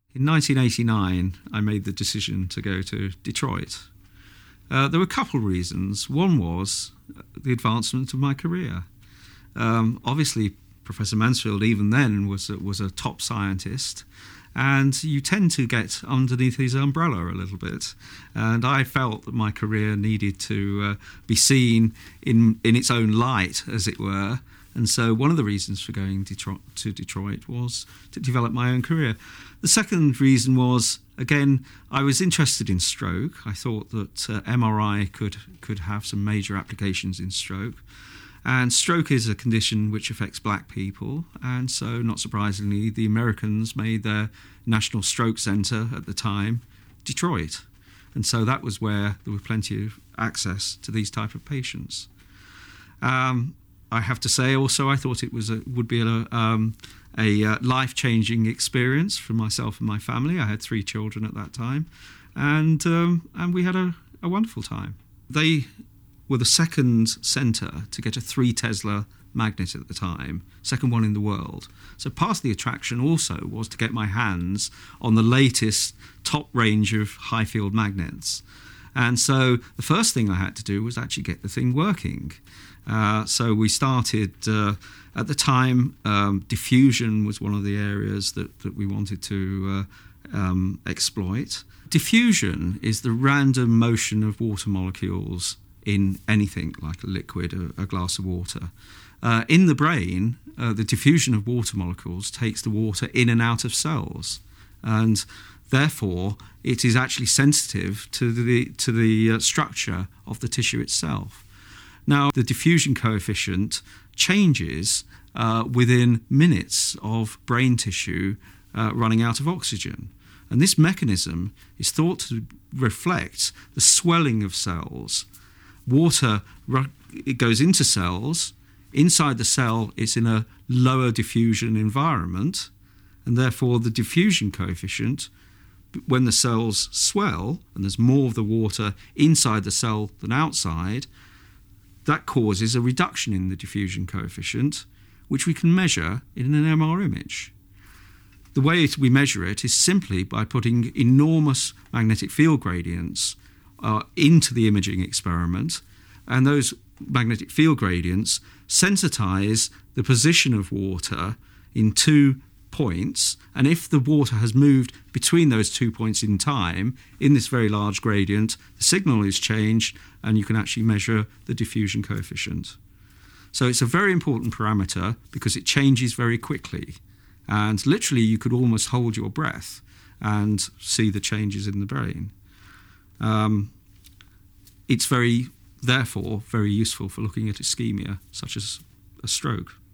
In 1989, I made the decision to go to Detroit. There were a couple of reasons. One was the advancement of my career. Obviously, Professor Mansfield, even then, was a top scientist, and you tend to get underneath his umbrella a little bit. And I felt that my career needed to be seen in its own light, as it were. And so one of the reasons for going to Detroit was to develop my own career. The second reason was, again, I was interested in stroke. I thought that MRI could have some major applications in stroke. And stroke is a condition which affects black people. And so, not surprisingly, the Americans made their National Stroke Centre at the time Detroit. And so that was where there was plenty of access to these type of patients. I have to say also I thought it would be a life-changing experience for myself and my family. I had 3 children at that time, and we had a wonderful time. They were the second centre to get a 3 Tesla magnet at the time, second one in the world. So part of the attraction also was to get my hands on the latest top range of high-field magnets. And so the first thing I had to do was actually get the thing working. So we started, at the time, diffusion was one of the areas that we wanted to exploit. Diffusion is the random motion of water molecules in anything like a liquid, a glass of water. In the brain, the diffusion of water molecules takes the water in and out of cells, and therefore it is actually sensitive to the structure of the tissue itself. Now, the diffusion coefficient changes within minutes of brain tissue running out of oxygen. And this mechanism is thought to reflect the swelling of cells. Water, it goes into cells. Inside the cell, it's in a lower diffusion environment, and therefore the diffusion coefficient, when the cells swell and there's more of the water inside the cell than outside, that causes a reduction in the diffusion coefficient, which we can measure in an MR image. The way we measure it is simply by putting enormous magnetic field gradients into the imaging experiment, and those magnetic field gradients sensitize the position of water in 2 points, and if the water has moved between those 2 points in time in this very large gradient, the signal is changed and you can actually measure the diffusion coefficient. So it's a very important parameter because it changes very quickly, and literally you could almost hold your breath and see the changes in the brain. It's therefore very useful for looking at ischemia such as a stroke.